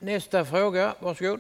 Nästa fråga, varsågod.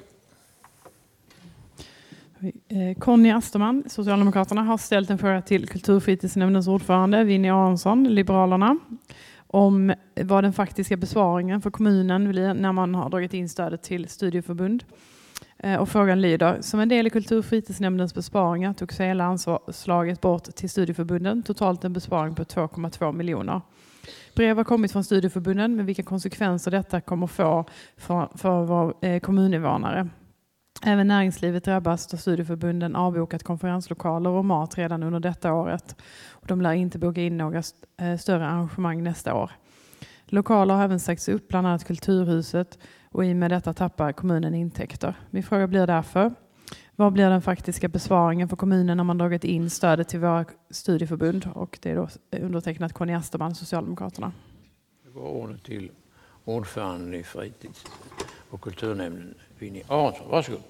Conny Asterman, Socialdemokraterna, har ställt en fråga till kulturfritidsnämndens ordförande Winnie Aronsson, Liberalerna, om vad den faktiska besparingen för kommunen blir när man har dragit in stödet till studieförbund. Och frågan lyder: som en del i kulturfritidsnämndens besparingar togs hela anslaget bort till studieförbunden, totalt en besparing på 2,2 miljoner. Brev har kommit från studieförbunden med vilka konsekvenser detta kommer få för vår kommuninvånare. Även näringslivet drabbas då studieförbunden avbokat konferenslokaler och mat redan under detta året. Och de lär inte boka in några större arrangemang nästa år. Lokaler har även sagts upp, bland annat Kulturhuset, och i med detta tappar kommunen intäkter. Min fråga blir därför: vad blir den faktiska besparingen för kommunen när man dragit in stödet till våra studieförbund? Och det är då undertecknat Conny Asterman, Socialdemokraterna. Det går ordet till ordföranden i fritids- och kulturnämnden, Winnie Aronsson. Varsågod.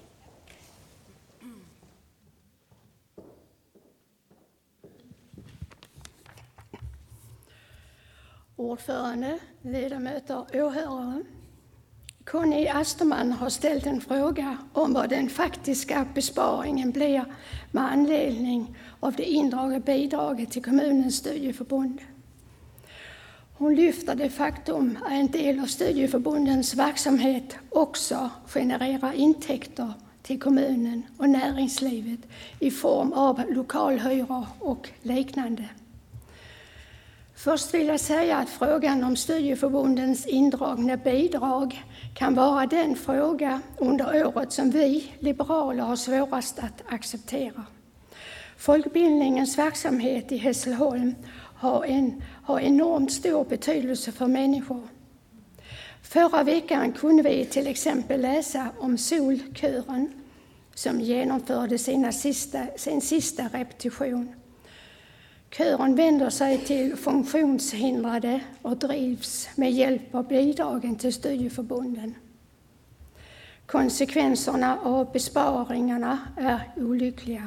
Ordförande, ledamöter och åhörare. Conny Asterman har ställt en fråga om vad den faktiska besparingen blir med anledning av det indragna bidraget till kommunens studieförbund. Hon lyfter det faktum att en del av studieförbundens verksamhet också genererar intäkter till kommunen och näringslivet i form av lokalhyror och liknande. Först vill jag säga att frågan om studieförbundens indragna bidrag kan vara den fråga under året som vi liberaler har svårast att acceptera. Folkbildningens verksamhet i Hässleholm har enormt stor betydelse för människor. Förra veckan kunde vi till exempel läsa om Solkören som genomförde sin sista repetition. Kören vänder sig till funktionshindrade och drivs med hjälp av bidragen till studieförbunden. Konsekvenserna av besparingarna är olyckliga.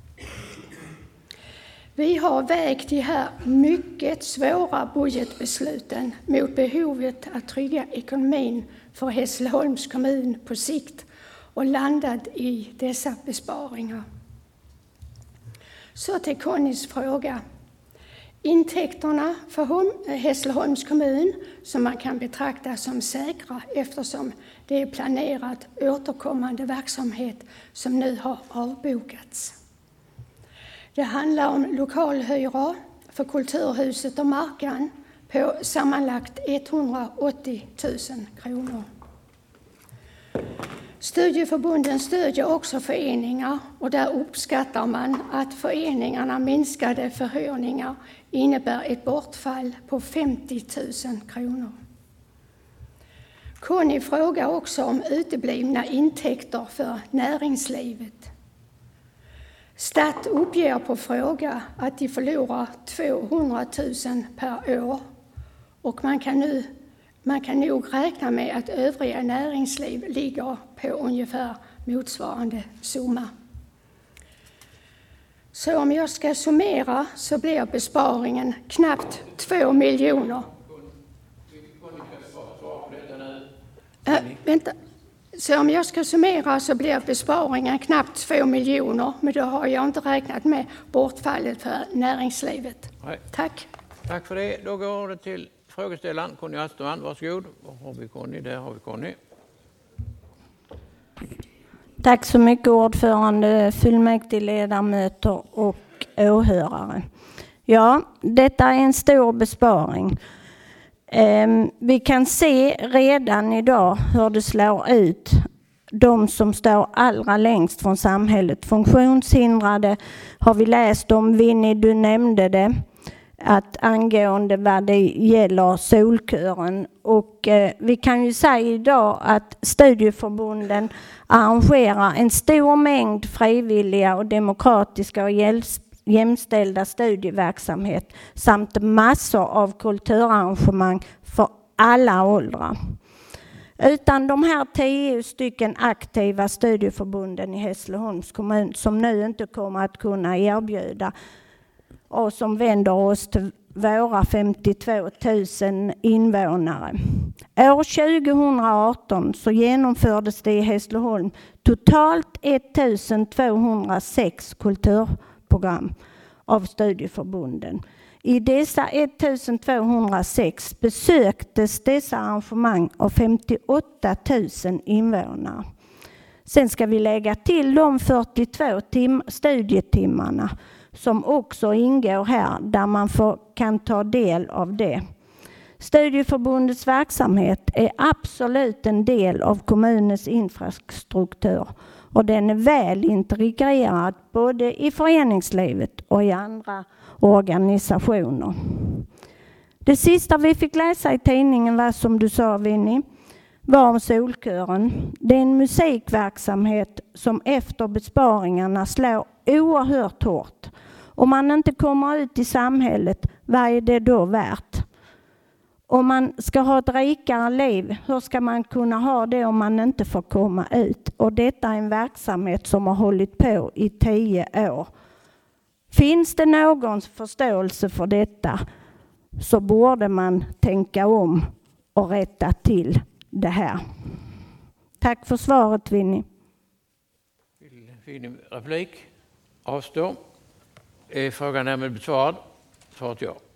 Vi har vägt de här mycket svåra budgetbesluten mot behovet att trygga ekonomin för Hässleholms kommun på sikt och landat i dessa besparingar. Så till Connys fråga. Intäkterna för Hässleholms kommun, som man kan betrakta som säkra eftersom det är planerat återkommande verksamhet som nu har avbokats. Det handlar om lokalhyror för Kulturhuset och Markan på sammanlagt 180 000 kronor. Studieförbunden stödjer också föreningar och där uppskattar man att föreningarna minskade förhyrningar innebär ett bortfall på 50 000 kronor. Conny frågar också om uteblivna intäkter för näringslivet. Stat uppger på fråga att de förlorar 200 000 per år och man kan nog räkna med att övriga näringsliv ligger på ungefär motsvarande summa. Så om jag ska summera så blir besparingen knappt 2 miljoner. Så om jag ska summera så blir besparingen knappt 2 miljoner, men då har jag inte räknat med bortfallet för näringslivet. Nej. Tack. Tack för det. Då går det till frågeställaren Conny Asterman. Varsågod. Var har vi Conny? Där har vi Conny. Tack så mycket ordförande, fullmäktigeledamöter och åhörare. Ja, detta är en stor besparing. Vi kan se redan idag hur det slår ut de som står allra längst från samhället. Funktionshindrade har vi läst om, Winnie, du nämnde det, att angående vad det gäller Solkören. Och vi kan ju säga idag att studieförbunden arrangerar en stor mängd frivilliga och demokratiska och jämställda studieverksamhet samt massor av kulturarrangemang för alla åldrar. Utan de här 10 stycken aktiva studieförbunden i Hässleholms kommun som nu inte kommer att kunna erbjuda och som vänder oss våra 52 000 invånare. År 2018 så genomfördes det i Hässleholm totalt 1206 kulturprogram av studieförbunden. I dessa 1206 besöktes dessa arrangemang av 58 000 invånare. Sen ska vi lägga till de 42 studietimmarna som också ingår här, där man kan ta del av det. Studieförbundets verksamhet är absolut en del av kommunens infrastruktur och den är väl integrerad både i föreningslivet och i andra organisationer. Det sista vi fick läsa i tidningen var, som du sa Vinnie, var om Solkören. Det är en musikverksamhet som efter besparingarna slår oerhört hårt. Om man inte kommer ut i samhället, vad är det då värt? Om man ska ha ett rikare liv, hur ska man kunna ha det om man inte får komma ut? Och detta är en verksamhet som har hållit på i 10 år. Finns det någon förståelse för detta så borde man tänka om och rätta till det här. Tack för svaret, Vinnie. Vill replik? Avstå. Är frågan därmed besvarad? Svaret ja.